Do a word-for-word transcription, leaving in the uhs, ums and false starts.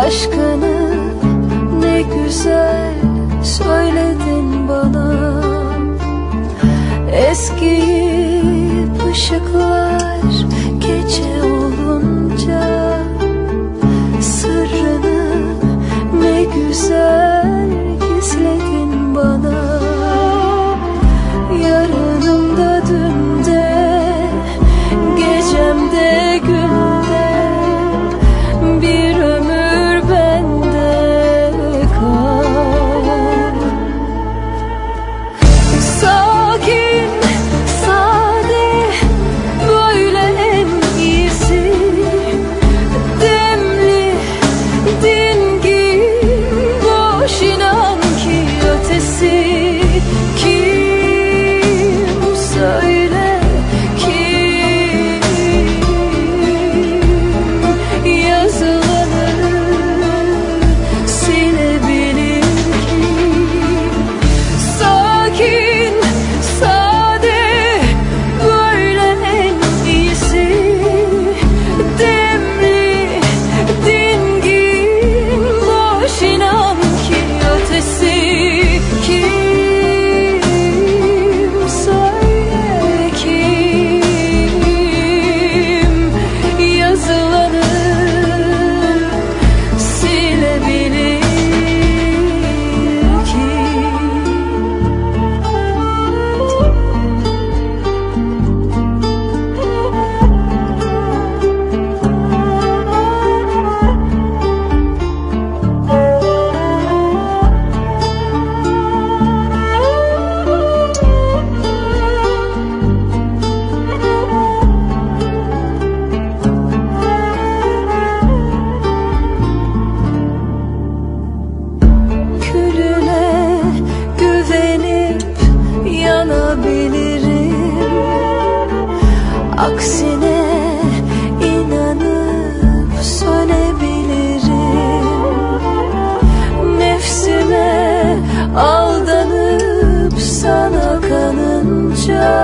Aşkını ne güzel söyledin bana. Eskiyip ışıklar gece olunca sırrını ne güzel gizledin bana. Yarınımda dünde, gecemde günde, bir ömür bende kal. Sakin, sade, böyle en iyisi. Demli, dingin, boş inan ki ötesi. Kim söyle, kim yazılanı silebilir ki? Sakin, sade, böyle en iyisi. Demli, dingin, boş inan ki ötesi. Kim söyle, kim yazılanı silebilir ki? Külüne güvenip yanabilirim. Aksine inanıp sönebilirim. Nefsime aldanıp sana kanınca